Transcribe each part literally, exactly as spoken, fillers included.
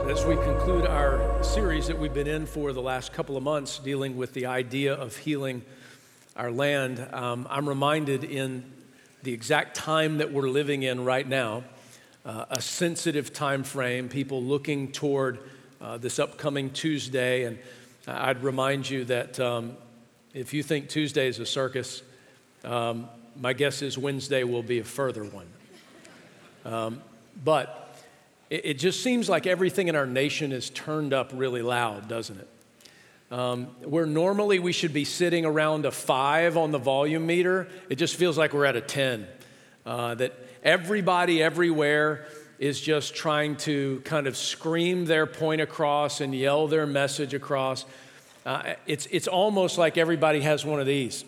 As we conclude our series that we've been in for the last couple of months dealing with the idea of healing our land, um, I'm reminded in the exact time that we're living in right now, uh, a sensitive time frame, people looking toward uh, this upcoming Tuesday. And I'd remind you that um, if you think Tuesday is a circus, um, my guess is Wednesday will be a further one. Um, but it, it just seems like everything in our nation is turned up really loud, doesn't it? Um, where normally we should be sitting around a five on the volume meter, it just feels like we're at a ten. Uh, that everybody everywhere is just trying to kind of scream their point across and yell their message across. Uh, it's, it's almost like everybody has one of these.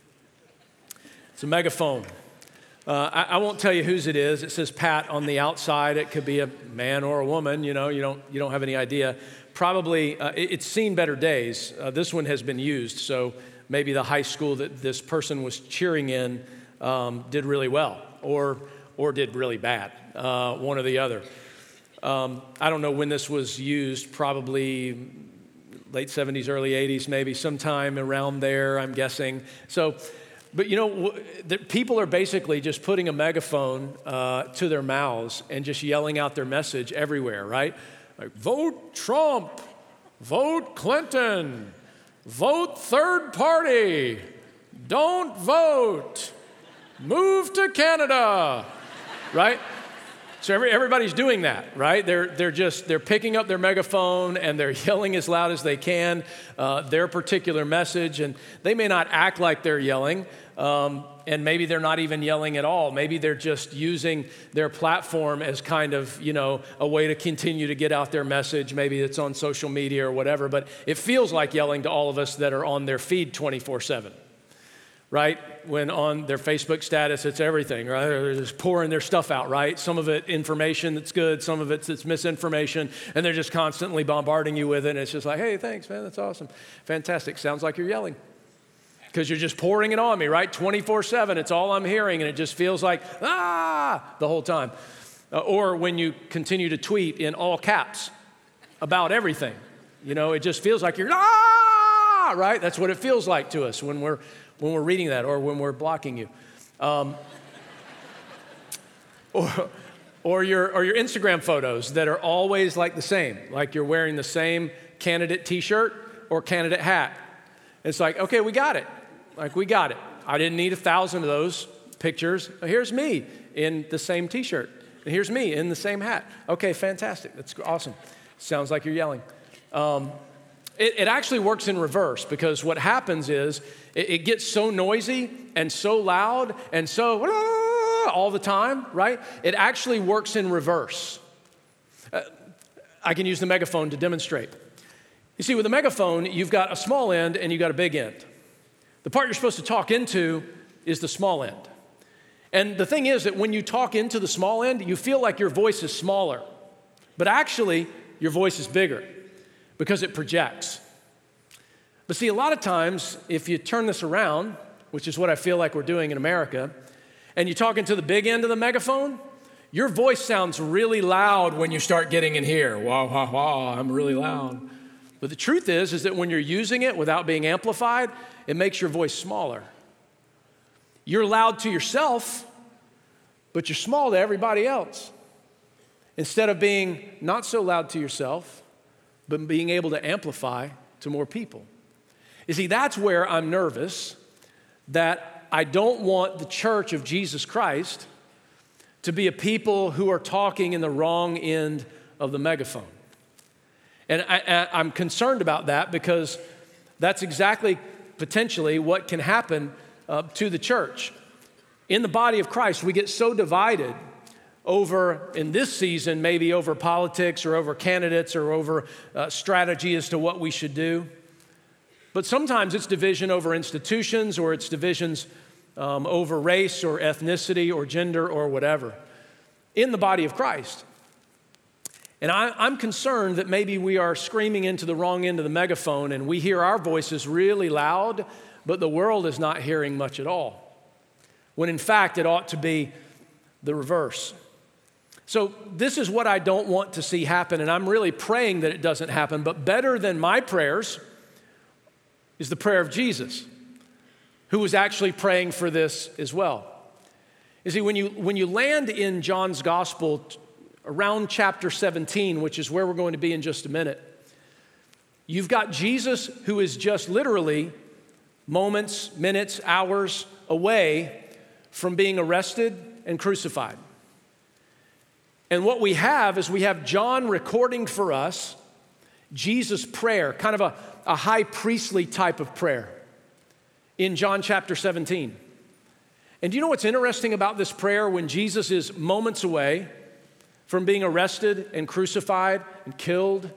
It's a megaphone. Uh, I, I won't tell you whose it is. It says Pat on the outside. It could be a man or a woman. You know, you don't you don't have any idea. Probably, uh, it, it's seen better days. Uh, this one has been used, so maybe the high school that this person was cheering in um, did really well, or or did really bad, uh, one or the other. Um, I don't know when this was used. Probably late seventies, early eighties, maybe sometime around there. I'm guessing. So. But you know, the people are basically just putting a megaphone uh, to their mouths and just yelling out their message everywhere, right? Like, vote Trump, vote Clinton, vote third party, don't vote, move to Canada, right? So every, everybody's doing that, right? They're they're just they're picking up their megaphone and they're yelling as loud as they can uh, their particular message, and they may not act like they're yelling, um, and maybe they're not even yelling at all. Maybe they're just using their platform as kind of, you know, a way to continue to get out their message. Maybe it's on social media or whatever, but it feels like yelling to all of us that are on their feed twenty-four seven. Right? When on their Facebook status, it's everything, right? They're just pouring their stuff out, right? Some of it information that's good, some of it's, it's misinformation, and they're just constantly bombarding you with it, and it's just like, hey, thanks, man, that's awesome. Fantastic. Sounds like you're yelling. Because you're just pouring it on me, right? twenty-four seven, it's all I'm hearing, and it just feels like, ah, the whole time. Uh, or when you continue to tweet in all caps about everything, you know, it just feels like you're, ah, right? That's what it feels like to us when we're when we're reading that or when we're blocking you. Um, or, or, your, or your Instagram photos that are always like the same, like you're wearing the same candidate t-shirt or candidate hat. It's like, okay, we got it. Like, we got it. I didn't need a thousand of those pictures. Here's me in the same t-shirt. And here's me in the same hat. Okay, fantastic. That's awesome. Sounds like you're yelling. Um, It, it actually works in reverse, because what happens is it, it gets so noisy and so loud and so ah, all the time, right? It actually works in reverse. Uh, I can use the megaphone to demonstrate. You see, with a megaphone, you've got a small end and you've got a big end. The part you're supposed to talk into is the small end. And the thing is that when you talk into the small end, you feel like your voice is smaller, but actually your voice is bigger, because it projects. But see, a lot of times, if you turn this around, which is what I feel like we're doing in America, and you talk into the big end of the megaphone, your voice sounds really loud when you start getting in here. Wah, wah, wah, I'm really loud. But the truth is, is that when you're using it without being amplified, it makes your voice smaller. You're loud to yourself, but you're small to everybody else. Instead of being not so loud to yourself, but being able to amplify to more people. You see, that's where I'm nervous, that I don't want the church of Jesus Christ to be a people who are talking in the wrong end of the megaphone. And I, I, I'm concerned about that, because that's exactly potentially what can happen uh, to the church. In the body of Christ, we get so divided over, in this season, maybe over politics or over candidates or over uh, strategy as to what we should do. But sometimes it's division over institutions, or it's divisions um, over race or ethnicity or gender or whatever in the body of Christ. And I, I'm concerned that maybe we are screaming into the wrong end of the megaphone, and we hear our voices really loud, but the world is not hearing much at all, when in fact it ought to be the reverse. So this is what I don't want to see happen, and I'm really praying that it doesn't happen, but better than my prayers is the prayer of Jesus, who was actually praying for this as well. You see, when you, when you land in John's gospel around chapter seventeen, which is where we're going to be in just a minute, you've got Jesus who is just literally moments, minutes, hours away from being arrested and crucified. And what we have is we have John recording for us Jesus' prayer, kind of a, a high priestly type of prayer in John chapter seventeen. And do you know what's interesting about this prayer when Jesus is moments away from being arrested and crucified and killed?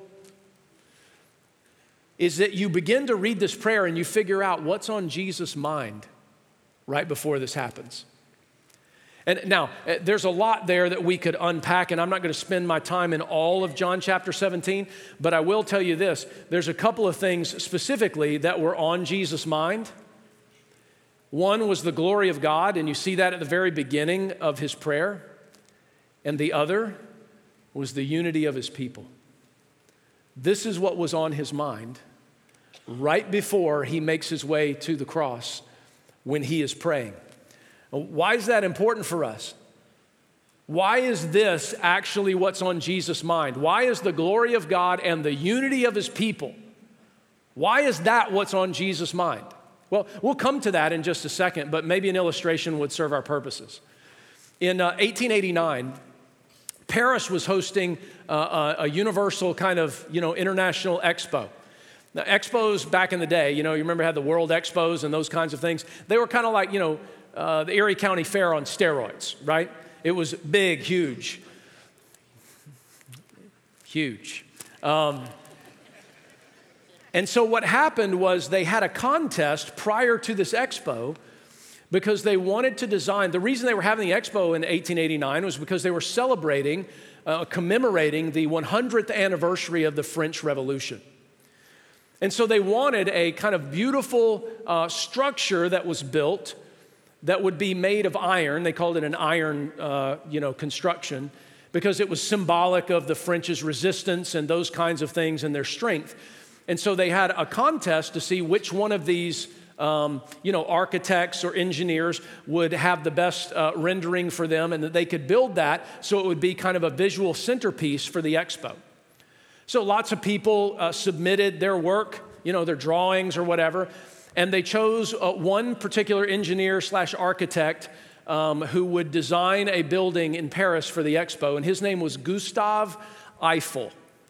Is that you begin to read this prayer and you figure out what's on Jesus' mind right before this happens. And now, there's a lot there that we could unpack, and I'm not going to spend my time in all of John chapter seventeen, but I will tell you this. There's a couple of things specifically that were on Jesus' mind. One was the glory of God, and you see that at the very beginning of his prayer. And the other was the unity of his people. This is what was on his mind right before he makes his way to the cross when he is praying. Why is that important for us? Why is this actually what's on Jesus' mind? Why is the glory of God and the unity of his people? Why is that what's on Jesus' mind? Well, we'll come to that in just a second, but maybe an illustration would serve our purposes. In uh, eighteen eighty-nine, Paris was hosting uh, a, a universal kind of, you know, international expo. Now, expos back in the day, you know, you remember had the World Expos and those kinds of things. They were kind of like, you know, uh, the Erie County Fair on steroids, right? It was big, huge, huge. Um, and so what happened was they had a contest prior to this expo because they wanted to design. The reason they were having the expo in eighteen eighty-nine was because they were celebrating, uh, commemorating the one hundredth anniversary of the French Revolution. And so they wanted a kind of beautiful uh, structure that was built that would be made of iron. They called it an iron, uh, you know, construction because it was symbolic of the French's resistance and those kinds of things and their strength. And so they had a contest to see which one of these, um, you know, architects or engineers would have the best uh, rendering for them and that they could build that so it would be kind of a visual centerpiece for the expo. So lots of people uh, submitted their work, you know, their drawings or whatever, and they chose uh, one particular engineer slash architect um, who would design a building in Paris for the expo, and his name was Gustave Eiffel.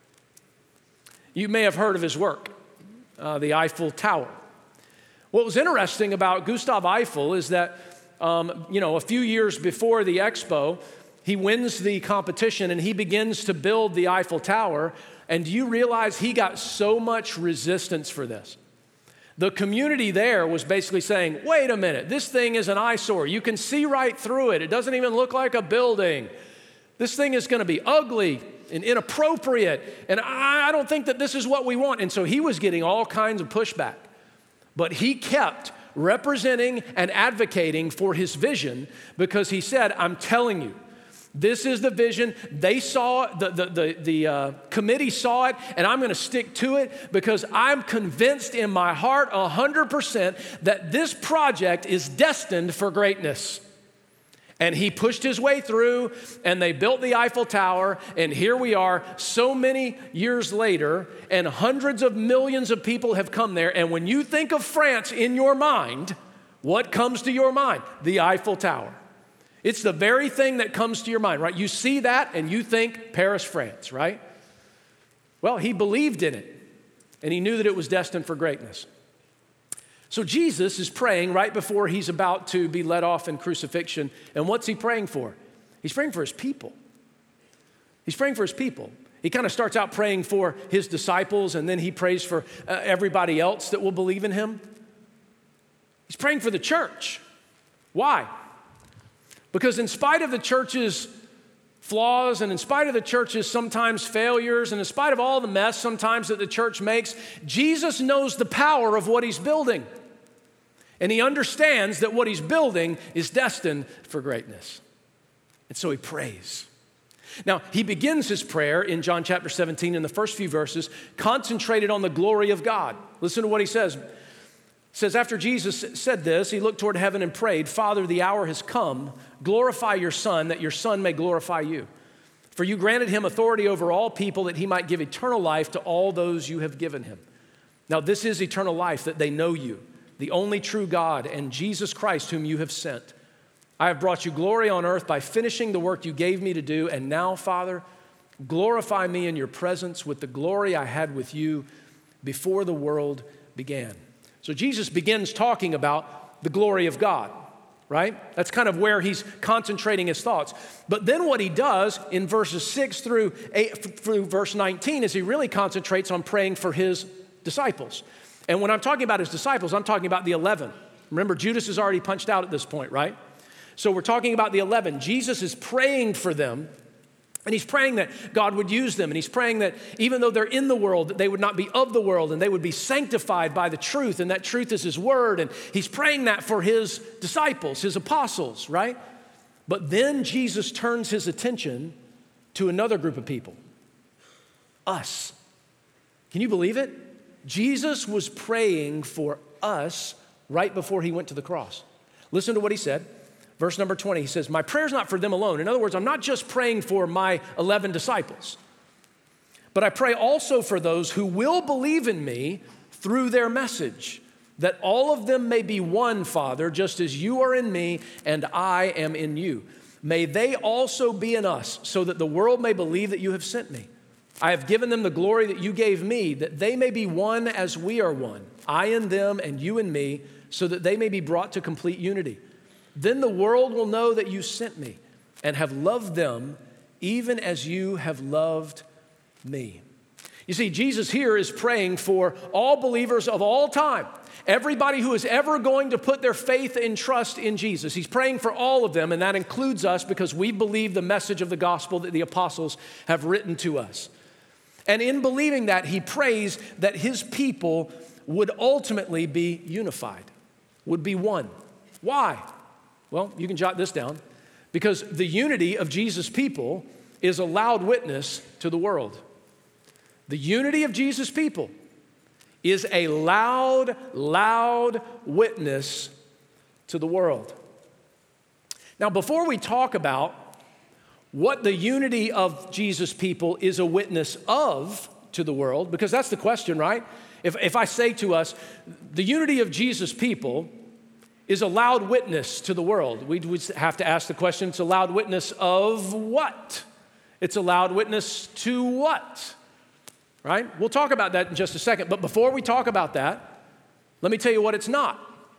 You may have heard of his work, uh, the Eiffel Tower. What was interesting about Gustave Eiffel is that, um, you know, a few years before the expo, he wins the competition and he begins to build the Eiffel Tower. And do you realize he got so much resistance for this? The community there was basically saying, wait a minute, this thing is an eyesore. You can see right through it. It doesn't even look like a building. This thing is going to be ugly and inappropriate. And I don't think that this is what we want. And so he was getting all kinds of pushback. But he kept representing and advocating for his vision because he said, I'm telling you, this is the vision. They saw it, the, the, the, the uh, committee saw it, and I'm going to stick to it because I'm convinced in my heart one hundred percent that this project is destined for greatness. And he pushed his way through, and they built the Eiffel Tower, and here we are so many years later, and hundreds of millions of people have come there, and when you think of France in your mind, what comes to your mind? The Eiffel Tower. It's the very thing that comes to your mind, right? You see that and you think Paris, France, right? Well, he believed in it and he knew that it was destined for greatness. So Jesus is praying right before he's about to be led off in crucifixion. And what's he praying for? He's praying for his people. He's praying for his people. He kind of starts out praying for his disciples and then he prays for uh, everybody else that will believe in him. He's praying for the church. Why? Because in spite of the church's flaws and in spite of the church's sometimes failures and in spite of all the mess sometimes that the church makes, Jesus knows the power of what he's building. And he understands that what he's building is destined for greatness. And so he prays. Now, he begins his prayer in John chapter seventeen in the first few verses, concentrated on the glory of God. Listen to what he says. He says, after Jesus said this, he looked toward heaven and prayed, Father, the hour has come. Glorify your Son, that your Son may glorify you. For you granted him authority over all people, that he might give eternal life to all those you have given him. Now, this is eternal life, that they know you, the only true God, and Jesus Christ, whom you have sent. I have brought you glory on earth by finishing the work you gave me to do, and now, Father, glorify me in your presence with the glory I had with you before the world began. So Jesus begins talking about the glory of God, right? That's kind of where he's concentrating his thoughts. But then what he does in verses six through eight, through verse nineteen is he really concentrates on praying for his disciples. And when I'm talking about his disciples, I'm talking about the eleven. Remember, Judas is already punched out at this point, right? So we're talking about the eleven. Jesus is praying for them, and he's praying that God would use them, and he's praying that even though they're in the world, that they would not be of the world, and they would be sanctified by the truth, and that truth is his word, and he's praying that for his disciples, his apostles, right? But then Jesus turns his attention to another group of people, us. Can you believe it? Jesus was praying for us right before he went to the cross. Listen to what he said. Verse number twenty, he says, my prayer's not for them alone. In other words, I'm not just praying for my eleven disciples, but I pray also for those who will believe in me through their message, that all of them may be one, Father, just as you are in me and I am in you. May they also be in us, so that the world may believe that you have sent me. I have given them the glory that you gave me, that they may be one as we are one, I in them and you in me, so that they may be brought to complete unity. Then the world will know that you sent me and have loved them even as you have loved me. You see, Jesus here is praying for all believers of all time, everybody who is ever going to put their faith and trust in Jesus. He's praying for all of them, and that includes us because we believe the message of the gospel that the apostles have written to us. And in believing that, he prays that his people would ultimately be unified, would be one. Why? Well, you can jot this down. Because the unity of Jesus' people is a loud witness to the world. The unity of Jesus' people is a loud, loud witness to the world. Now, before we talk about what the unity of Jesus' people is a witness of to the world, because that's the question, right? If, if I say to us, the unity of Jesus' people is a loud witness to the world, we would have to ask the question, it's a loud witness of what? It's a loud witness to what? Right? We'll talk about that in just a second, but before we talk about that, let me tell you what it's not.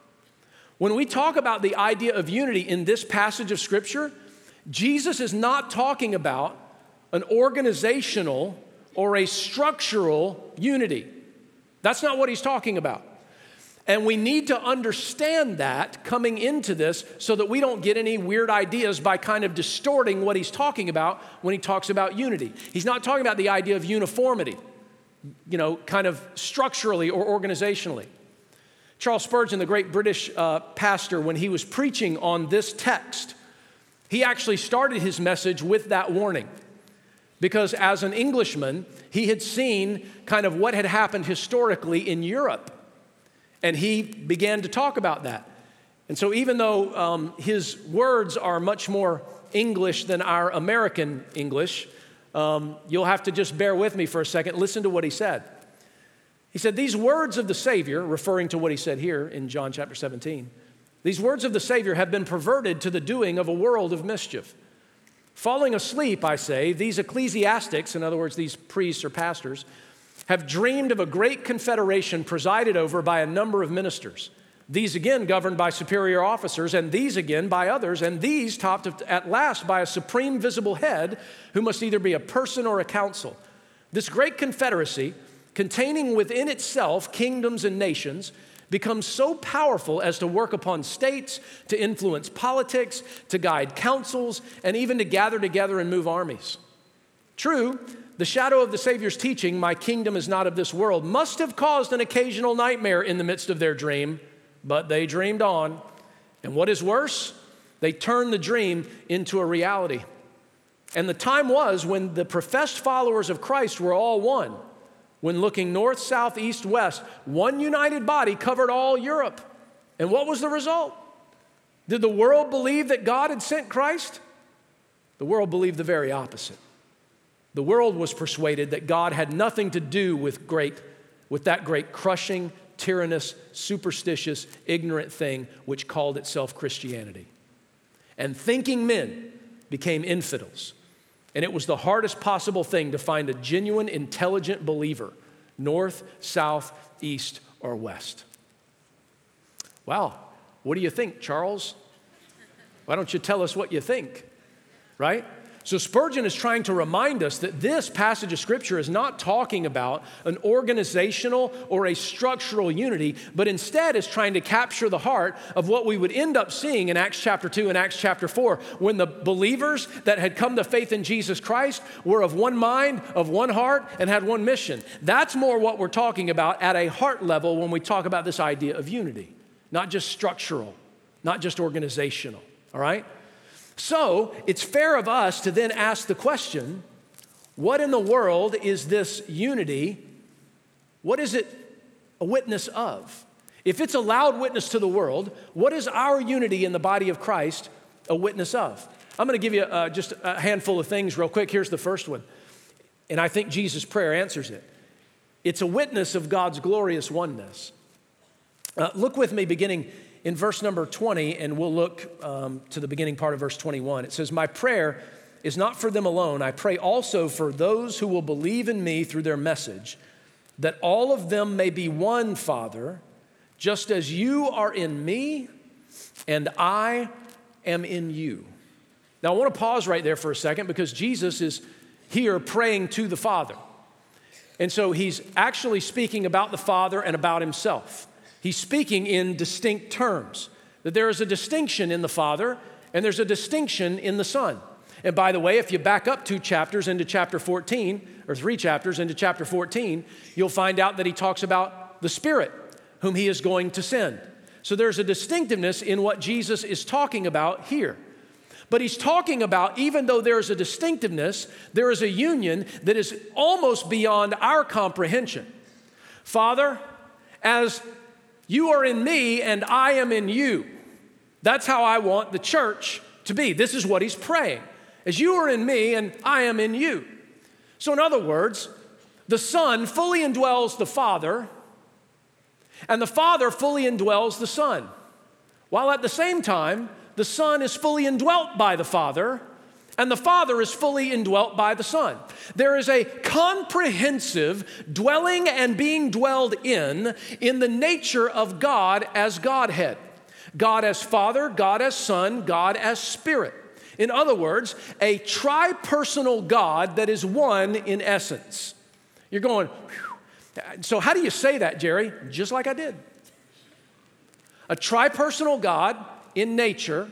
When we talk about the idea of unity in this passage of Scripture, Jesus is not talking about an organizational or a structural unity. That's not what he's talking about. And we need to understand that coming into this so that we don't get any weird ideas by kind of distorting what he's talking about when he talks about unity. He's not talking about the idea of uniformity, you know, kind of structurally or organizationally. Charles Spurgeon, the great British uh, pastor, when he was preaching on this text, he actually started his message with that warning. Because as an Englishman, he had seen kind of what had happened historically in Europe. And he began to talk about that. And so even though um, his words are much more English than our American English, um, you'll have to just bear with me for a second. Listen to what he said. He said, these words of the Savior, referring to what he said here in John chapter seventeen, these words of the Savior have been perverted to the doing of a world of mischief. Falling asleep, I say, these ecclesiastics, in other words, these priests or pastors, have dreamed of a great confederation presided over by a number of ministers. These again governed by superior officers, and these again by others, and these topped at last by a supreme visible head who must either be a person or a council. This great confederacy, containing within itself kingdoms and nations, becomes so powerful as to work upon states, to influence politics, to guide councils, and even to gather together and move armies. True, the shadow of the Savior's teaching, my kingdom is not of this world, must have caused an occasional nightmare in the midst of their dream, but they dreamed on. And what is worse, they turned the dream into a reality. And the time was when the professed followers of Christ were all one. When looking north, south, east, west, one united body covered all Europe. And what was the result? Did the world believe that God had sent Christ? The world believed the very opposite. The world was persuaded that God had nothing to do with great, with that great crushing, tyrannous, superstitious, ignorant thing which called itself Christianity. And thinking men became infidels. And it was the hardest possible thing to find a genuine, intelligent believer, north, south, east, or west. Wow, what do you think, Charles? Why don't you tell us what you think, right? So Spurgeon is trying to remind us that this passage of Scripture is not talking about an organizational or a structural unity, but instead is trying to capture the heart of what we would end up seeing in Acts chapter two and Acts chapter four, when the believers that had come to faith in Jesus Christ were of one mind, of one heart, and had one mission. That's more what we're talking about at a heart level when we talk about this idea of unity, not just structural, not just organizational, all right? So it's fair of us to then ask the question, what in the world is this unity? What is it a witness of? If it's a loud witness to the world, what is our unity in the body of Christ a witness of? I'm going to give you uh, just a handful of things real quick. Here's the first one. And I think Jesus' prayer answers it. It's a witness of God's glorious oneness. Uh, look with me beginning in verse number twenty, and we'll look um, to the beginning part of verse twenty-one. It says, "My prayer is not for them alone. I pray also for those who will believe in me through their message, that all of them may be one, Father, just as you are in me and I am in you." Now, I want to pause right there for a second because Jesus is here praying to the Father. And so he's actually speaking about the Father and about himself. He's speaking in distinct terms, that there is a distinction in the Father and there's a distinction in the Son. And by the way, if you back up two chapters into chapter fourteen, or three chapters into chapter fourteen, you'll find out that he talks about the Spirit whom he is going to send. So there's a distinctiveness in what Jesus is talking about here. But he's talking about, even though there's a distinctiveness, there is a union that is almost beyond our comprehension. Father, as you are in me and I am in you. That's how I want the church to be. This is what he's praying. As you are in me and I am in you. So in other words, the Son fully indwells the Father and the Father fully indwells the Son. While at the same time, the Son is fully indwelt by the Father and the Father is fully indwelt by the Son. There is a comprehensive dwelling and being dwelled in in the nature of God as Godhead. God as Father, God as Son, God as Spirit. In other words, a tri-personal God that is one in essence. You're going, whew. So how do you say that, Jerry? Just like I did. A tri-personal God in nature,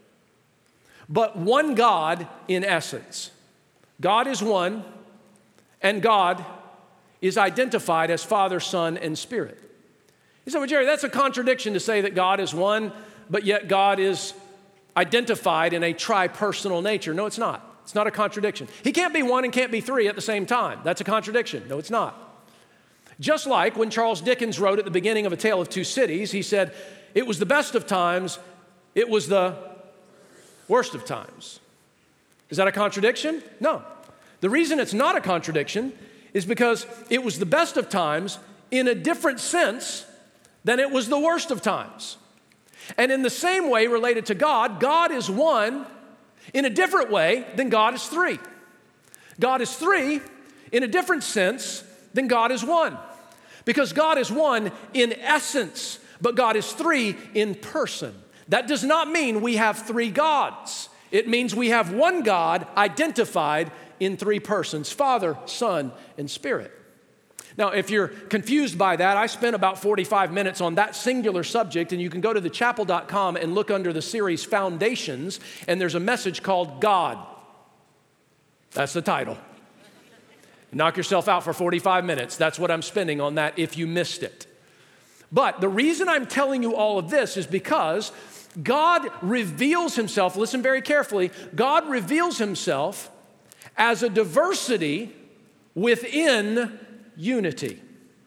but one God in essence. God is one, and God is identified as Father, Son, and Spirit. You say, well, Jerry, that's a contradiction to say that God is one, but yet God is identified in a tri-personal nature. No, it's not. It's not a contradiction. He can't be one and can't be three at the same time. That's a contradiction. No, it's not. Just like when Charles Dickens wrote at the beginning of A Tale of Two Cities, he said, it was the best of times, it was the worst of times. Is that a contradiction? No. The reason it's not a contradiction is because it was the best of times in a different sense than it was the worst of times. And in the same way related to God, God is one in a different way than God is three. God is three in a different sense than God is one. Because God is one in essence, but God is three in person. That does not mean we have three gods. It means we have one God identified in three persons, Father, Son, and Spirit. Now, if you're confused by that, I spent about forty-five minutes on that singular subject, and you can go to the chapel dot com and look under the series Foundations, and there's a message called God. That's the title. Knock yourself out for forty-five minutes. That's what I'm spending on that if you missed it. But the reason I'm telling you all of this is because God reveals himself, listen very carefully, God reveals himself as a diversity within unity.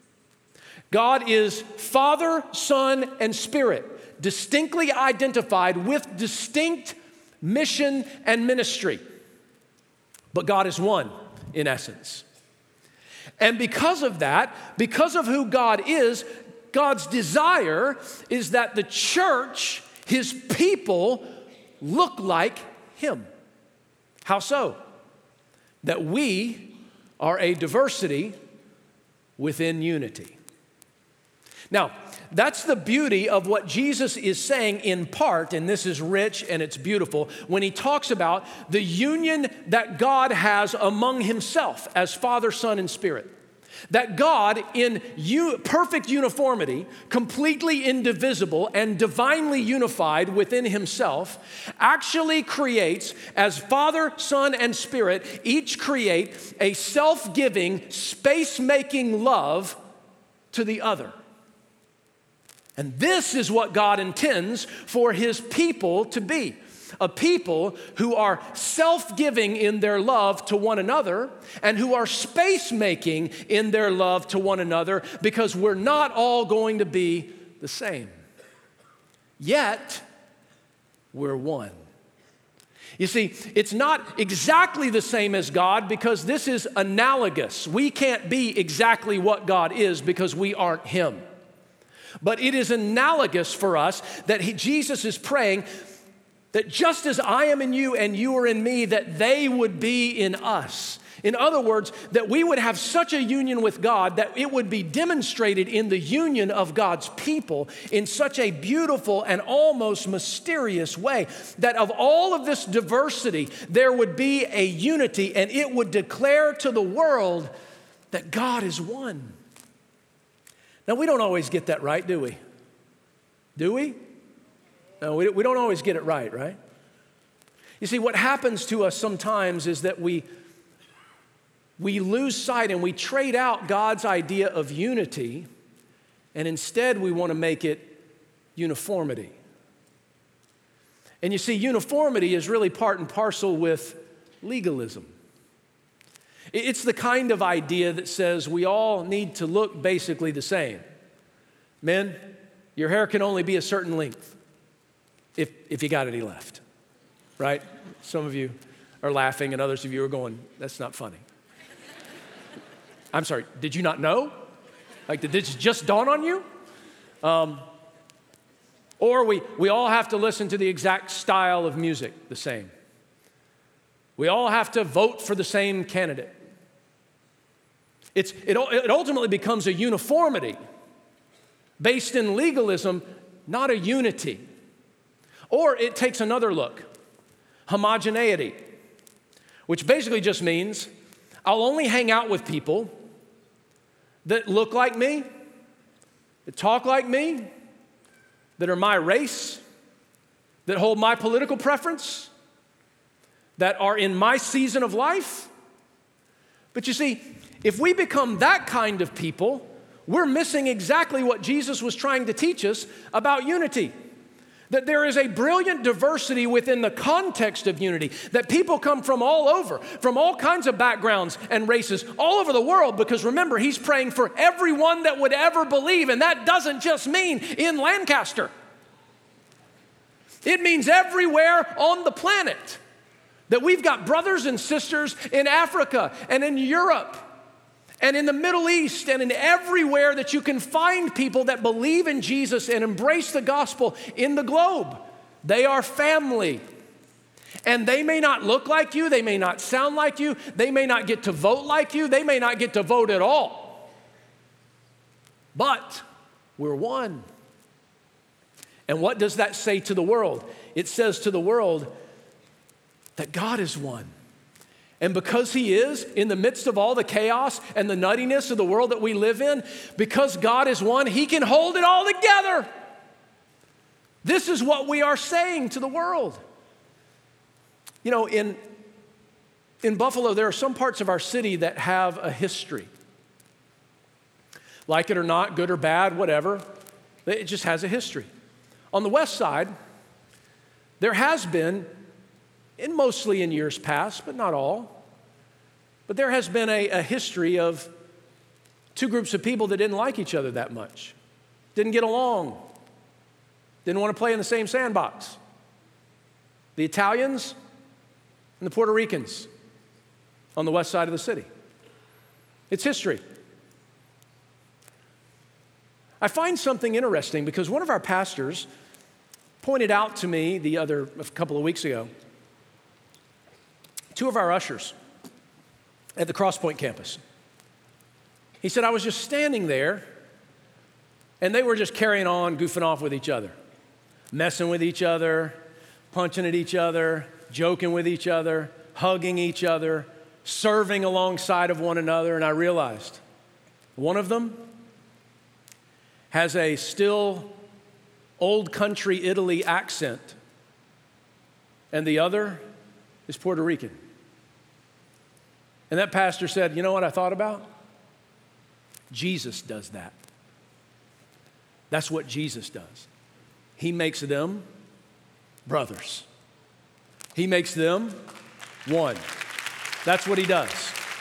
God is Father, Son, and Spirit, distinctly identified with distinct mission and ministry. But God is one in essence. And because of that, because of who God is, God's desire is that the church, His people, look like Him. How so? That we are a diversity within unity. Now, that's the beauty of what Jesus is saying in part, and this is rich and it's beautiful, when He talks about the union that God has among Himself as Father, Son, and Spirit. That God, in u- perfect uniformity, completely indivisible and divinely unified within Himself, actually creates, as Father, Son, and Spirit, each create a self-giving, space-making love to the other. And this is what God intends for His people to be. A people who are self-giving in their love to one another and who are space-making in their love to one another, because we're not all going to be the same. Yet, we're one. You see, it's not exactly the same as God because this is analogous. We can't be exactly what God is because we aren't Him. But it is analogous for us that he, Jesus is praying that just as I am in you and you are in me, that they would be in us. In other words, that we would have such a union with God that it would be demonstrated in the union of God's people in such a beautiful and almost mysterious way that of all of this diversity, there would be a unity and it would declare to the world that God is one. Now, we don't always get that right, do we? Do we? No, we we don't always get it right, right? You see, what happens to us sometimes is that we, we lose sight and we trade out God's idea of unity, and instead we want to make it uniformity. And you see, uniformity is really part and parcel with legalism. It's the kind of idea that says we all need to look basically the same. Men, your hair can only be a certain length if, if you got any left, right? Some of you are laughing and others of you are going, that's not funny. I'm sorry, did you not know? Like, did this just dawn on you? Um, or we, we all have to listen to the exact style of music the same. We all have to vote for the same candidate. It's, it, it ultimately becomes a uniformity based in legalism, not a unity. Or it takes another look, homogeneity, which basically just means I'll only hang out with people that look like me, that talk like me, that are my race, that hold my political preference, that are in my season of life. But you see, if we become that kind of people, we're missing exactly what Jesus was trying to teach us about unity. That there is a brilliant diversity within the context of unity, that people come from all over, from all kinds of backgrounds and races, all over the world, because remember, He's praying for everyone that would ever believe, and that doesn't just mean in Lancaster. It means everywhere on the planet. That we've got brothers and sisters in Africa and in Europe and in the Middle East and in everywhere that you can find people that believe in Jesus and embrace the gospel in the globe. They are family. And they may not look like you, they may not sound like you, they may not get to vote like you, they may not get to vote at all. But we're one. And what does that say to the world? It says to the world that God is one. And because He is, in the midst of all the chaos and the nuttiness of the world that we live in, because God is one, He can hold it all together. This is what we are saying to the world. You know, in, in Buffalo, there are some parts of our city that have a history. Like it or not, good or bad, whatever, it just has a history. On the west side, there has been, and mostly in years past, but not all, But there has been a, a history of two groups of people that didn't like each other that much, didn't get along, didn't want to play in the same sandbox. The Italians and the Puerto Ricans on the west side of the city. It's history. I find something interesting because one of our pastors pointed out to me the other, a couple of weeks ago, two of our ushers at the Crosspoint campus. He said, I was just standing there and they were just carrying on, goofing off with each other, messing with each other, punching at each other, joking with each other, hugging each other, serving alongside of one another. And I realized one of them has a still old country Italy accent, and the other is Puerto Rican. And that pastor said, you know what I thought about? Jesus does that. That's what Jesus does. He makes them brothers. He makes them one. That's what he does.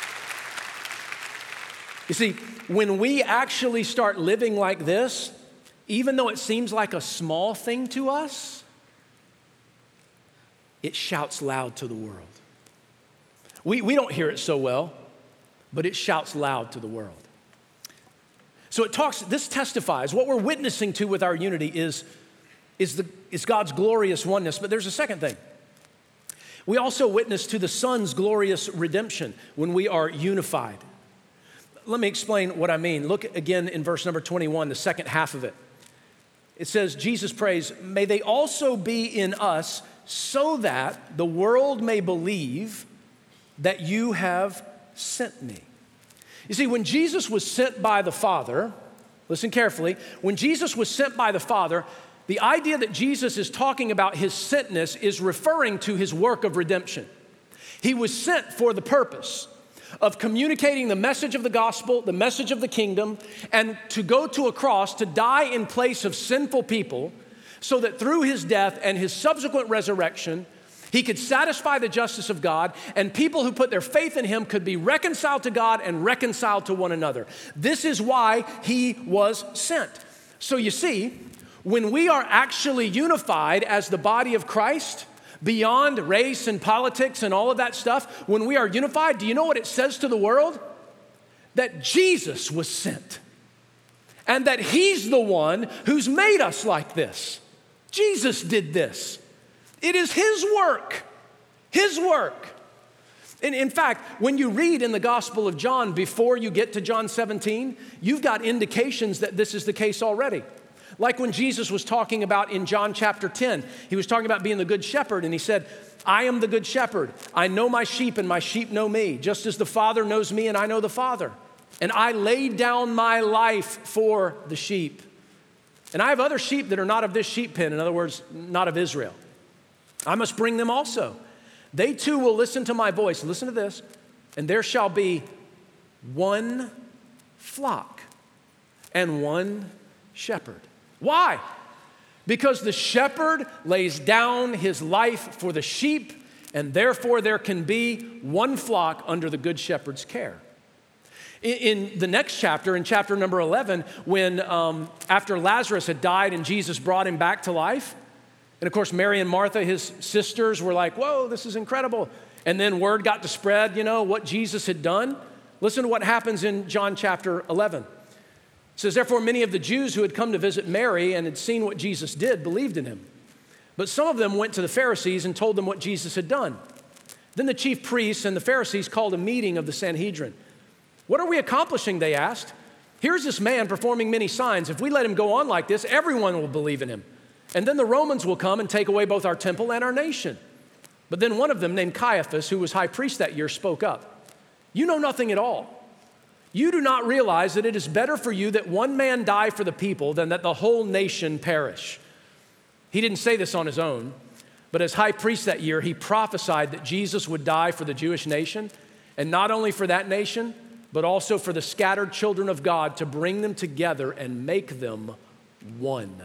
You see, when we actually start living like this, even though it seems like a small thing to us, it shouts loud to the world. We, we don't hear it so well, but it shouts loud to the world. So it talks, this testifies, what we're witnessing to with our unity is, is, the, is God's glorious oneness. But there's a second thing. We also witness to the Son's glorious redemption when we are unified. Let me explain what I mean. Look again in verse number twenty-one, the second half of it. It says, Jesus prays, may they also be in us so that the world may believe that you have sent me. You see, when Jesus was sent by the Father, listen carefully, when Jesus was sent by the Father, the idea that Jesus is talking about his sentness is referring to his work of redemption. He was sent for the purpose of communicating the message of the gospel, the message of the kingdom, and to go to a cross to die in place of sinful people so that through his death and his subsequent resurrection, he could satisfy the justice of God, and people who put their faith in him could be reconciled to God and reconciled to one another. This is why he was sent. So you see, when we are actually unified as the body of Christ, beyond race and politics and all of that stuff, when we are unified, do you know what it says to the world? That Jesus was sent, and that he's the one who's made us like this. Jesus did this. It is his work, his work. And in fact, when you read in the Gospel of John before you get to John seventeen, you've got indications that this is the case already. Like when Jesus was talking about in John chapter ten, he was talking about being the good shepherd, and he said, I am the good shepherd. I know my sheep and my sheep know me, just as the Father knows me and I know the Father. And I lay down my life for the sheep. And I have other sheep that are not of this sheep pen, in other words, not of Israel. I must bring them also. They too will listen to my voice. Listen to this. And there shall be one flock and one shepherd. Why? Because the shepherd lays down his life for the sheep, and therefore there can be one flock under the good shepherd's care. In, in the next chapter, in chapter number eleven, when um, after Lazarus had died and Jesus brought him back to life, and of course, Mary and Martha, his sisters, were like, whoa, this is incredible. And then word got to spread, you know, what Jesus had done. Listen to what happens in John chapter eleven. It says, therefore, many of the Jews who had come to visit Mary and had seen what Jesus did believed in him. But some of them went to the Pharisees and told them what Jesus had done. Then the chief priests and the Pharisees called a meeting of the Sanhedrin. What are we accomplishing, they asked. Here's this man performing many signs. If we let him go on like this, everyone will believe in him. And then the Romans will come and take away both our temple and our nation. But then one of them, named Caiaphas, who was high priest that year, spoke up. You know nothing at all. You do not realize that it is better for you that one man die for the people than that the whole nation perish. He didn't say this on his own, but as high priest that year, he prophesied that Jesus would die for the Jewish nation, and not only for that nation, but also for the scattered children of God, to bring them together and make them one.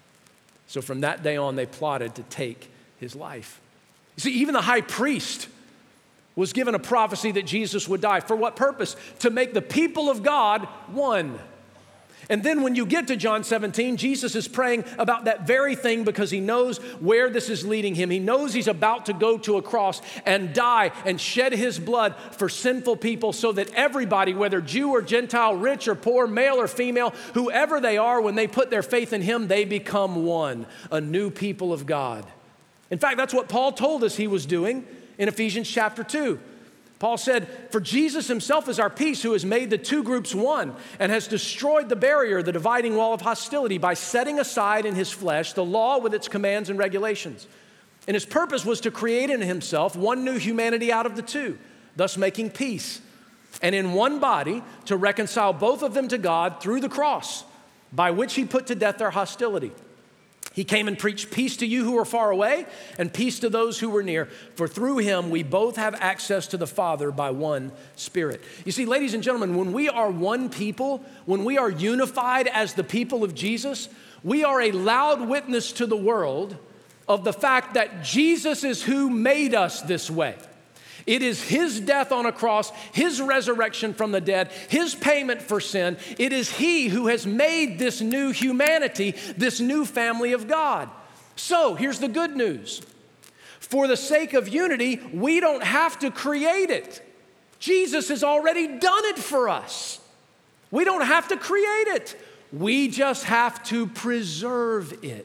So from that day on, they plotted to take his life. You see, even the high priest was given a prophecy that Jesus would die. For what purpose? To make the people of God one. And then when you get to John seventeen, Jesus is praying about that very thing because he knows where this is leading him. He knows he's about to go to a cross and die and shed his blood for sinful people so that everybody, whether Jew or Gentile, rich or poor, male or female, whoever they are, when they put their faith in him, they become one, a new people of God. In fact, that's what Paul told us he was doing in Ephesians chapter two. Paul said, for Jesus himself is our peace, who has made the two groups one and has destroyed the barrier, the dividing wall of hostility, by setting aside in his flesh the law with its commands and regulations. And his purpose was to create in himself one new humanity out of the two, thus making peace. And in one body to reconcile both of them to God through the cross, by which he put to death their hostility. He came and preached peace to you who are far away and peace to those who were near. For through him, we both have access to the Father by one Spirit. You see, ladies and gentlemen, when we are one people, when we are unified as the people of Jesus, we are a loud witness to the world of the fact that Jesus is who made us this way. It is his death on a cross, his resurrection from the dead, his payment for sin. It is he who has made this new humanity, this new family of God. So here's the good news. For the sake of unity, we don't have to create it. Jesus has already done it for us. We don't have to create it. We just have to preserve it.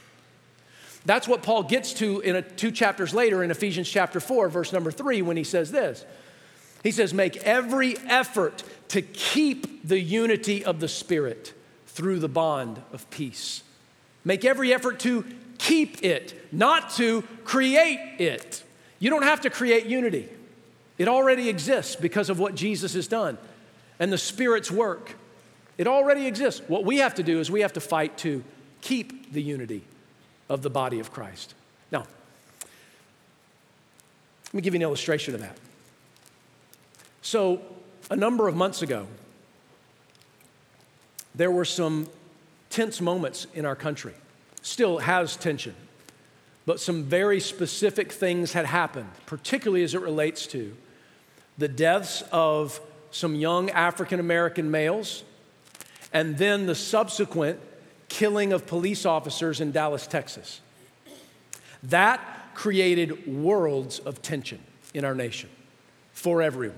That's what Paul gets to in a, two chapters later in Ephesians chapter four, verse number three, when he says this. He says, make every effort to keep the unity of the Spirit through the bond of peace. Make every effort to keep it, not to create it. You don't have to create unity. It already exists because of what Jesus has done and the Spirit's work. It already exists. What we have to do is we have to fight to keep the unity of the body of Christ. Now, let me give you an illustration of that. So, a number of months ago, there were some tense moments in our country. Still has tension, but some very specific things had happened, particularly as it relates to the deaths of some young African American males, and then the subsequent killing of police officers in Dallas, Texas. That created worlds of tension in our nation for everyone.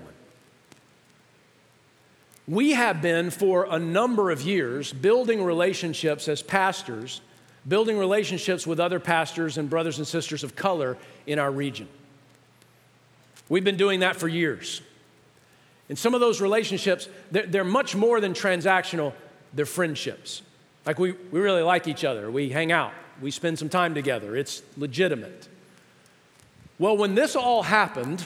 We have been, for a number of years, building relationships as pastors, building relationships with other pastors and brothers and sisters of color in our region. We've been doing that for years. And some of those relationships, they're, they're much more than transactional, they're friendships. Like we, we really like each other. We hang out. We spend some time together. It's legitimate. Well, when this all happened,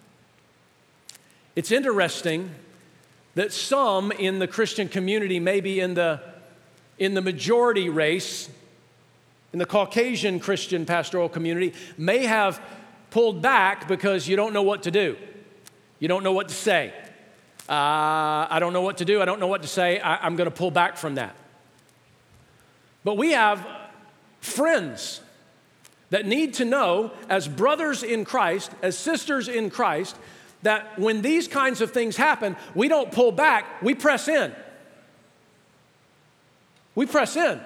it's interesting that some in the Christian community, maybe in the, in the majority race, in the Caucasian Christian pastoral community, may have pulled back because you don't know what to do. You don't know what to say. Uh, I don't know what to do. I don't know what to say. I, I'm going to pull back from that. But we have friends that need to know, as brothers in Christ, as sisters in Christ, that when these kinds of things happen, we don't pull back, we press in. We press in.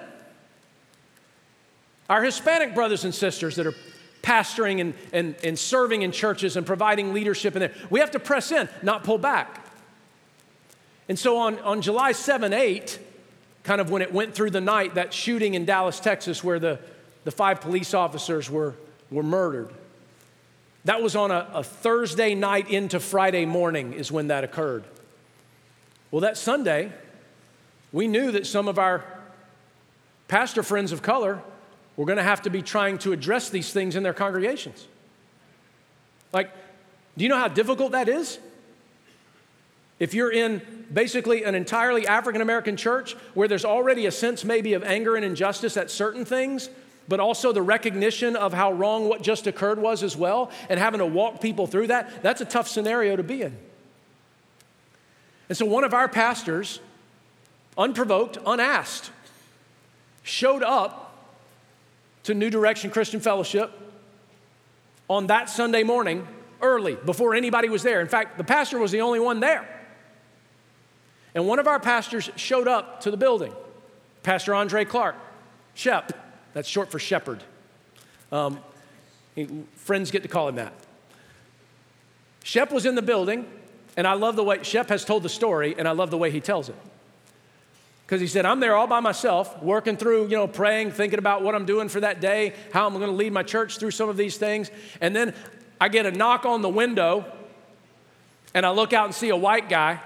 Our Hispanic brothers and sisters that are pastoring and, and, and serving in churches and providing leadership in there, we have to press in, not pull back. And so on, on July seventh, eighth, kind of when it went through the night, that shooting in Dallas, Texas, where the, the five police officers were, were murdered. That was on a, a Thursday night into Friday morning is when that occurred. Well, that Sunday, we knew that some of our pastor friends of color were going to have to be trying to address these things in their congregations. Like, do you know how difficult that is? If you're in basically an entirely African-American church where there's already a sense maybe of anger and injustice at certain things, but also the recognition of how wrong what just occurred was as well, and having to walk people through that, that's a tough scenario to be in. And so one of our pastors, unprovoked, unasked, showed up to New Direction Christian Fellowship on that Sunday morning early, before anybody was there. In fact, the pastor was the only one there. And one of our pastors showed up to the building, Pastor Andre Clark, Shep. That's short for shepherd. Um, he, friends get to call him that. Shep was in the building, and I love the way, Shep has told the story, and I love the way he tells it. Because he said, I'm there all by myself, working through, you know, praying, thinking about what I'm doing for that day, how I'm going to lead my church through some of these things. And then I get a knock on the window, and I look out and see a white guy.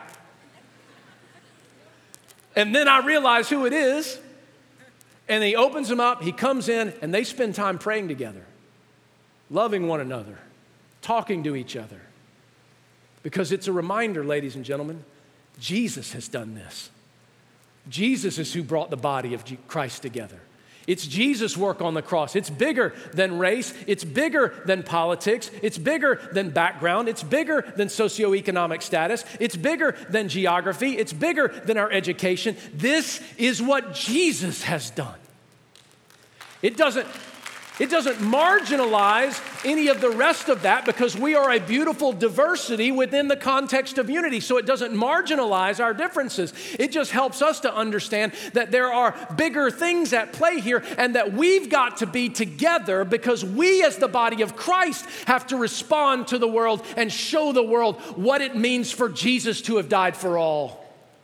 And then I realize who it is. And he opens them up, he comes in, and they spend time praying together, loving one another, talking to each other. Because it's a reminder, ladies and gentlemen, Jesus has done this. Jesus is who brought the body of Christ together. It's Jesus' work on the cross. It's bigger than race. It's bigger than politics. It's bigger than background. It's bigger than socioeconomic status. It's bigger than geography. It's bigger than our education. This is what Jesus has done. It doesn't, it doesn't marginalize any of the rest of that because we are a beautiful diversity within the context of unity. So it doesn't marginalize our differences. It just helps us to understand that there are bigger things at play here and that we've got to be together because we as the body of Christ have to respond to the world and show the world what it means for Jesus to have died for all.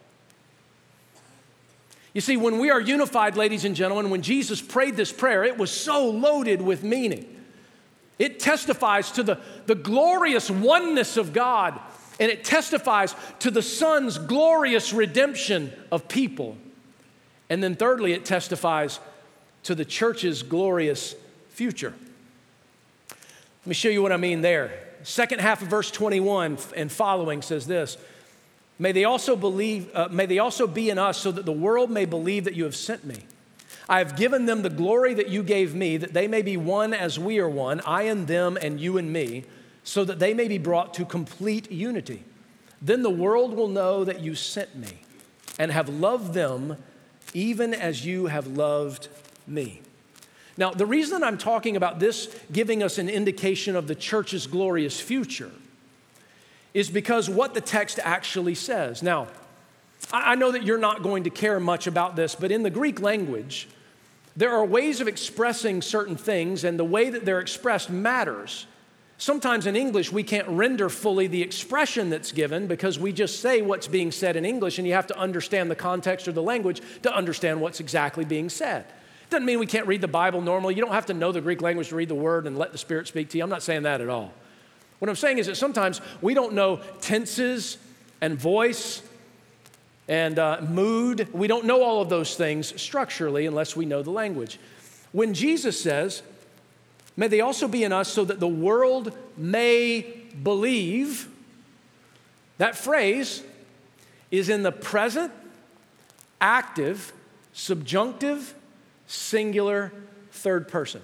You see, when we are unified, ladies and gentlemen, when Jesus prayed this prayer, it was so loaded with meaning. It testifies to the, the glorious oneness of God, and it testifies to the Son's glorious redemption of people. And then thirdly, it testifies to the church's glorious future. Let me show you what I mean there. Second half of verse twenty-one and following says this, May they also believe, uh, may they also be in us so that the world may believe that you have sent me. I have given them the glory that you gave me, that they may be one as we are one, I and them and you and me, so that they may be brought to complete unity. Then the world will know that you sent me and have loved them even as you have loved me. Now, the reason I'm talking about this giving us an indication of the church's glorious future is because what the text actually says. Now, I know that you're not going to care much about this, but in the Greek language, there are ways of expressing certain things, and the way that they're expressed matters. Sometimes in English, we can't render fully the expression that's given because we just say what's being said in English, and you have to understand the context or the language to understand what's exactly being said. Doesn't mean we can't read the Bible normally. You don't have to know the Greek language to read the Word and let the Spirit speak to you. I'm not saying that at all. What I'm saying is that sometimes we don't know tenses and voice and uh, mood. We don't know all of those things structurally unless we know the language. When Jesus says, may they also be in us so that the world may believe, that phrase is in the present, active, subjunctive, singular, third person.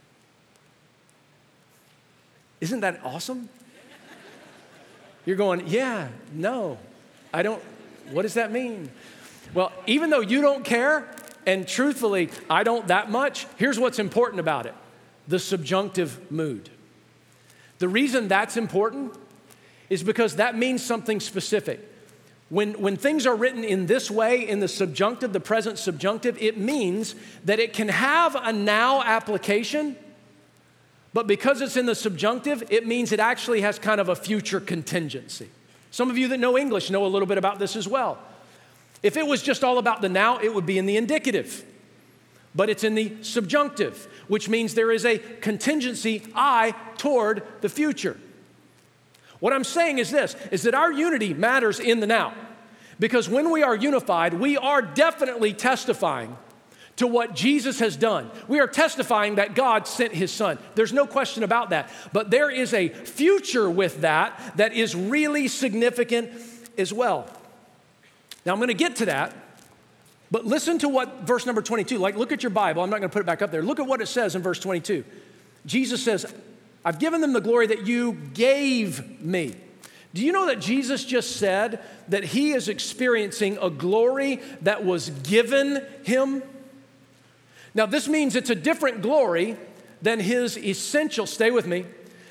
Isn't that awesome? You're going, yeah, no, I don't, what does that mean? Well, even though you don't care, and truthfully, I don't that much, here's what's important about it, the subjunctive mood. The reason that's important is because that means something specific. When, when things are written in this way, in the subjunctive, the present subjunctive, it means that it can have a now application, but because it's in the subjunctive, it means it actually has kind of a future contingency. Some of you that know English know a little bit about this as well. If it was just all about the now, it would be in the indicative. But it's in the subjunctive, which means there is a contingency, I, toward the future. What I'm saying is this, is that our unity matters in the now. Because when we are unified, we are definitely testifying to what Jesus has done. We are testifying that God sent his son. There's no question about that. But there is a future with that that is really significant as well. Now I'm going to get to that, but listen to what verse number twenty-two, like look at your Bible. I'm not going to put it back up there. Look at what it says in verse twenty-two. Jesus says, I've given them the glory that you gave me. Do you know that Jesus just said that he is experiencing a glory that was given him? Now, this means it's a different glory than his essential, stay with me,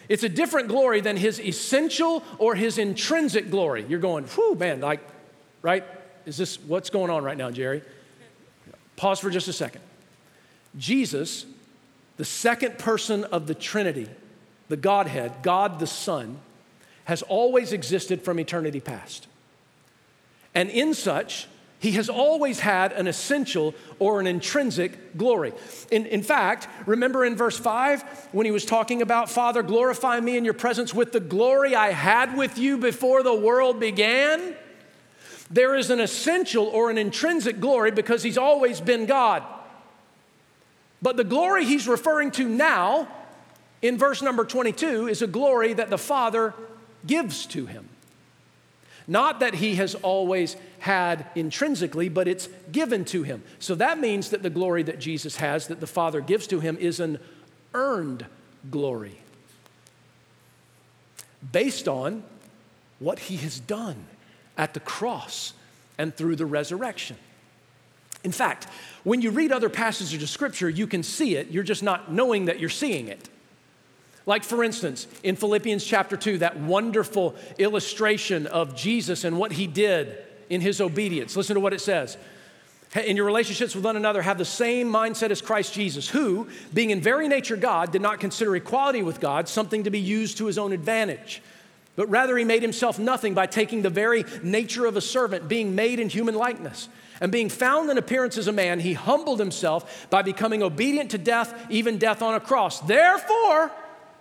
It's a different glory than his essential or his intrinsic glory. You're going, whew, man, like, right? Is this, what's going on right now, Jerry? Pause for just a second. Jesus, the second person of the Trinity, the Godhead, God the Son, has always existed from eternity past. And in such, he has always had an essential or an intrinsic glory. In, in fact, remember in verse five, when he was talking about, Father, glorify me in your presence with the glory I had with you before the world began? There is an essential or an intrinsic glory because he's always been God. But the glory he's referring to now, in verse number twenty-two, is a glory that the Father gives to him. Not that he has always had intrinsically, but it's given to him. So that means that the glory that Jesus has, that the Father gives to him, is an earned glory based on what he has done at the cross and through the resurrection. In fact, when you read other passages of Scripture, you can see it. You're just not knowing that you're seeing it. Like, for instance, in Philippians chapter two, that wonderful illustration of Jesus and what he did in his obedience. Listen to what it says. In your relationships with one another, have the same mindset as Christ Jesus, who, being in very nature God, did not consider equality with God something to be used to his own advantage. But rather he made himself nothing by taking the very nature of a servant, being made in human likeness. And being found in appearance as a man, he humbled himself by becoming obedient to death, even death on a cross. Therefore,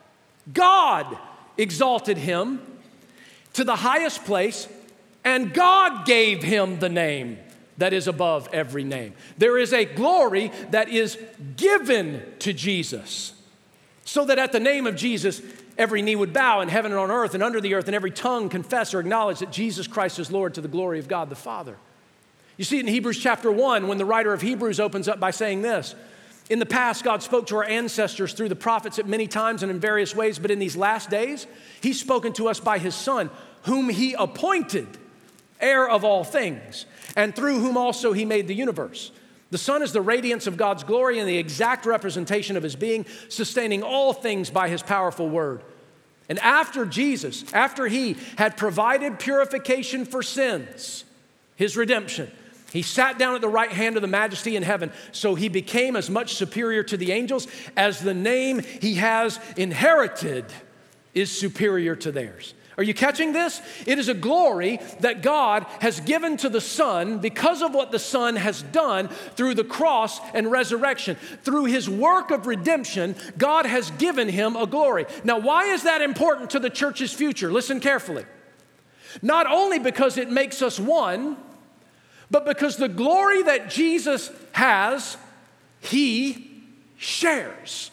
God exalted him to the highest place, and God gave him the name that is above every name. There is a glory that is given to Jesus, so that at the name of Jesus, every knee would bow in heaven and on earth and under the earth, and every tongue confess or acknowledge that Jesus Christ is Lord, to the glory of God the Father. You see it in Hebrews chapter one, when the writer of Hebrews opens up by saying this: in the past, God spoke to our ancestors through the prophets at many times and in various ways, but in these last days, he's spoken to us by his Son, whom he appointed heir of all things, and through whom also he made the universe. The Son is the radiance of God's glory and the exact representation of his being, sustaining all things by his powerful word. And after Jesus, after he had provided purification for sins, his redemption, he sat down at the right hand of the Majesty in heaven, so he became as much superior to the angels as the name he has inherited is superior to theirs. Are you catching this? It is a glory that God has given to the Son because of what the Son has done through the cross and resurrection. Through his work of redemption, God has given him a glory. Now, why is that important to the church's future? Listen carefully. Not only because it makes us one, but because the glory that Jesus has, he shares.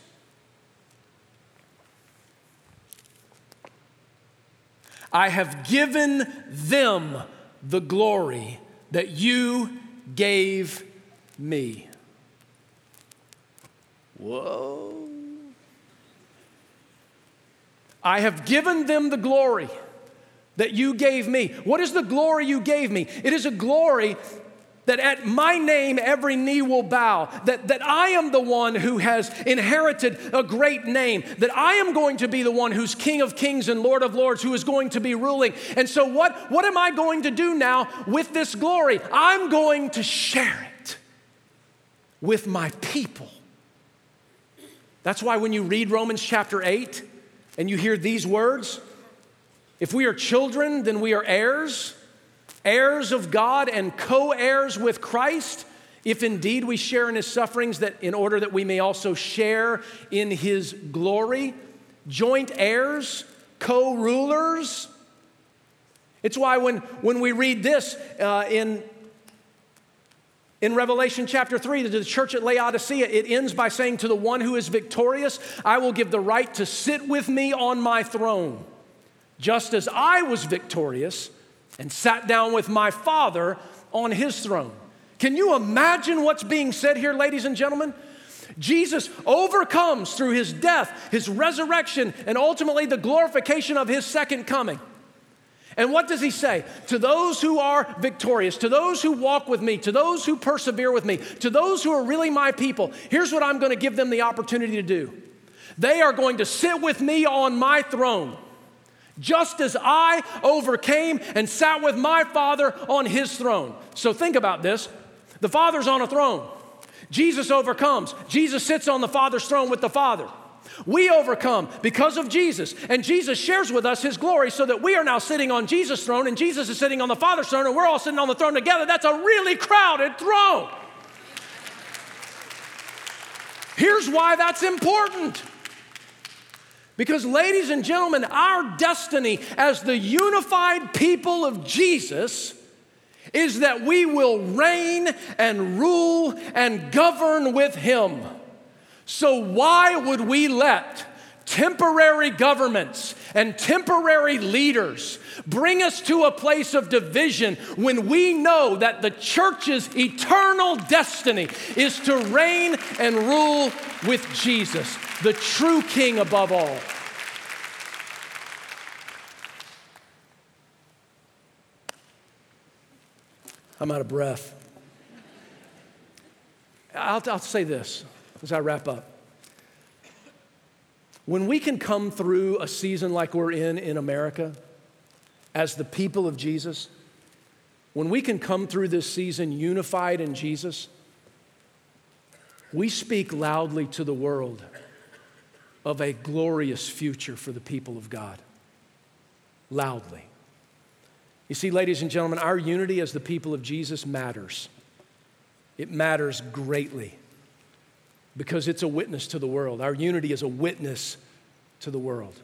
I have given them the glory that you gave me. Whoa. I have given them the glory that you gave me. What is the glory you gave me? It is a glory that at my name every knee will bow, that, that I am the one who has inherited a great name, that I am going to be the one who's King of Kings and Lord of Lords, who is going to be ruling. And so what, what am I going to do now with this glory? I'm going to share it with my people. That's why when you read Romans chapter eight and you hear these words, if we are children, then we are heirs, heirs of God and co-heirs with Christ, if indeed we share in his sufferings, that in order that we may also share in his glory, joint heirs, co-rulers. It's why when, when we read this uh, in, in Revelation chapter three, to the church at Laodicea, it ends by saying, to the one who is victorious, I will give the right to sit with me on my throne, just as I was victorious and sat down with my Father on his throne. Can you imagine what's being said here, ladies and gentlemen? Jesus overcomes through his death, his resurrection, and ultimately the glorification of his second coming. And what does he say? To those who are victorious, to those who walk with me, to those who persevere with me, to those who are really my people, here's what I'm going to give them the opportunity to do. They are going to sit with me on my throne, just as I overcame and sat with my Father on his throne. So think about this. The Father's on a throne. Jesus overcomes. Jesus sits on the Father's throne with the Father. We overcome because of Jesus, and Jesus shares with us his glory so that we are now sitting on Jesus' throne, and Jesus is sitting on the Father's throne, and we're all sitting on the throne together. That's a really crowded throne. Here's why that's important. Because, ladies and gentlemen, our destiny as the unified people of Jesus is that we will reign and rule and govern with him. So why would we let temporary governments and temporary leaders bring us to a place of division when we know that the church's eternal destiny is to reign and rule with Jesus, the true King above all? I'm out of breath. I'll, I'll say this as I wrap up. When we can come through a season like we're in in America as the people of Jesus, when we can come through this season unified in Jesus, we speak loudly to the world of a glorious future for the people of God. Loudly. You see, ladies and gentlemen, our unity as the people of Jesus matters. It matters greatly because it's a witness to the world. Our unity is a witness to the world.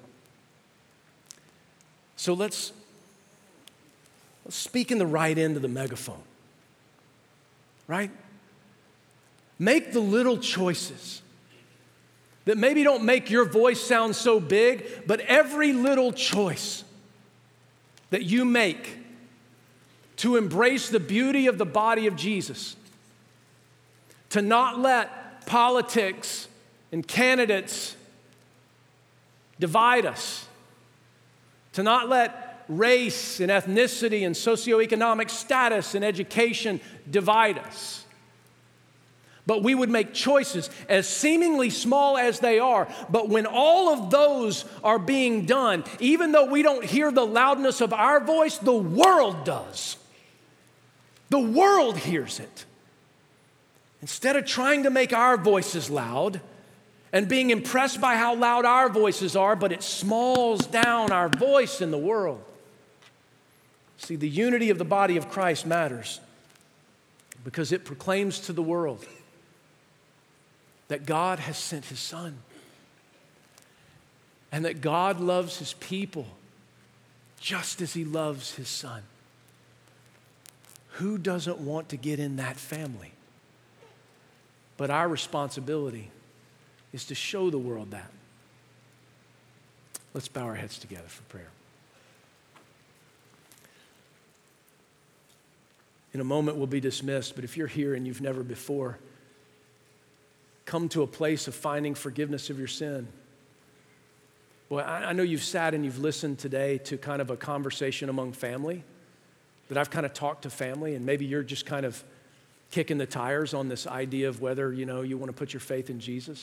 So let's, let's speak in the right end of the megaphone, right? Make the little choices that maybe don't make your voice sound so big, but every little choice that you make to embrace the beauty of the body of Jesus, to not let politics and candidates divide us, to not let race and ethnicity and socioeconomic status and education divide us. But we would make choices as seemingly small as they are, but when all of those are being done, even though we don't hear the loudness of our voice, the world does. The world hears it. Instead of trying to make our voices loud and being impressed by how loud our voices are, but it smalls down our voice in the world. See, the unity of the body of Christ matters because it proclaims to the world that God has sent his Son and that God loves his people just as he loves his Son. Who doesn't want to get in that family? But our responsibility is to show the world that. Let's bow our heads together for prayer. In a moment, we'll be dismissed, but if you're here and you've never before come to a place of finding forgiveness of your sin, well, I, I know you've sat and you've listened today to kind of a conversation among family, that I've kind of talked to family, and maybe you're just kind of kicking the tires on this idea of whether, you know, you want to put your faith in Jesus.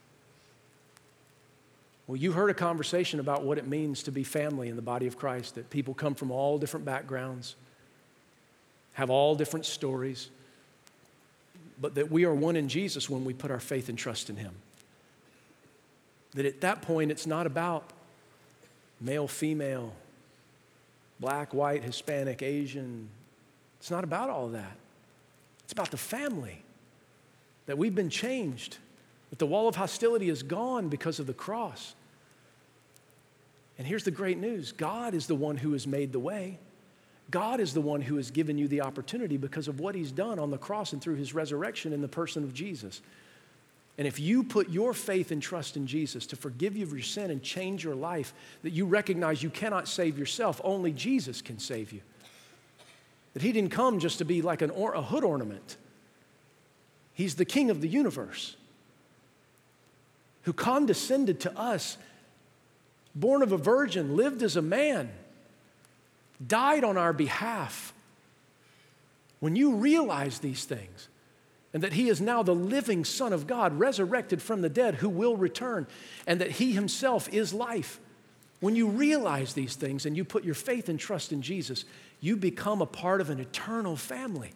Well, you heard a conversation about what it means to be family in the body of Christ, that people come from all different backgrounds, have all different stories, but that we are one in Jesus when we put our faith and trust in him. That at that point, it's not about male, female, black, white, Hispanic, Asian. It's not about all of that. It's about the family, that we've been changed, that the wall of hostility is gone because of the cross. And here's the great news. God is the one who has made the way. God is the one who has given you the opportunity because of what he's done on the cross and through his resurrection in the person of Jesus. And if you put your faith and trust in Jesus to forgive you of your sin and change your life, that you recognize you cannot save yourself, only Jesus can save you. That he didn't come just to be like an or, a hood ornament. He's the King of the universe who condescended to us, born of a virgin, lived as a man, died on our behalf. When you realize these things, and that he is now the living Son of God, resurrected from the dead, who will return, and that he himself is life. When you realize these things and you put your faith and trust in Jesus, you become a part of an eternal family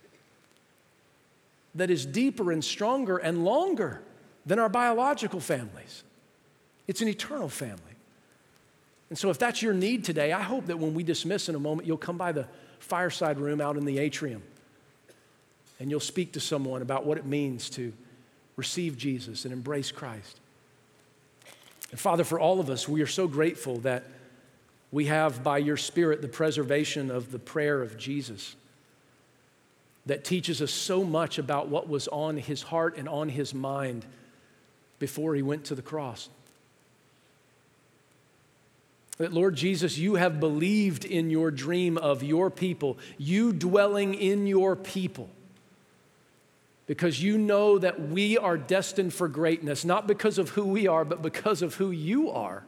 that is deeper and stronger and longer than our biological families. It's an eternal family. And so if that's your need today, I hope that when we dismiss in a moment, you'll come by the fireside room out in the atrium and you'll speak to someone about what it means to receive Jesus and embrace Christ. And Father, for all of us, we are so grateful that we have by your Spirit the preservation of the prayer of Jesus that teaches us so much about what was on his heart and on his mind before he went to the cross. That, Lord Jesus, you have believed in your dream of your people, you dwelling in your people, because you know that we are destined for greatness, not because of who we are, but because of who you are.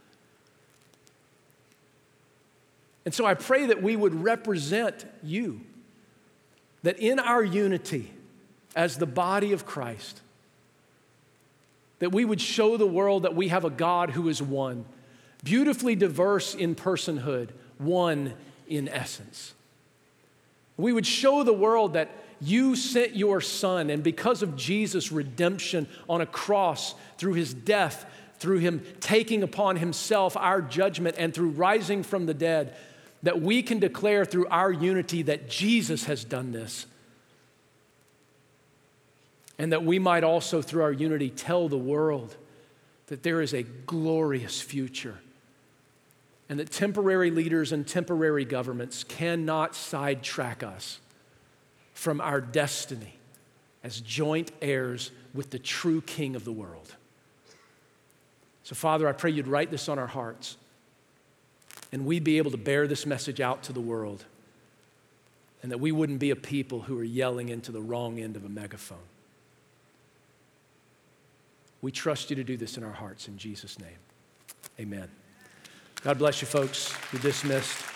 And so I pray that we would represent you, that in our unity as the body of Christ, that we would show the world that we have a God who is one, beautifully diverse in personhood, one in essence. We would show the world that you sent your Son, and because of Jesus' redemption on a cross, through his death, through him taking upon himself our judgment, and through rising from the dead, that we can declare through our unity that Jesus has done this. And that we might also, through our unity, tell the world that there is a glorious future, and that temporary leaders and temporary governments cannot sidetrack us from our destiny as joint heirs with the true King of the world. So, Father, I pray you'd write this on our hearts, and we'd be able to bear this message out to the world, and that we wouldn't be a people who are yelling into the wrong end of a megaphone. We trust you to do this in our hearts in Jesus' name. Amen. God bless you, folks. You're dismissed.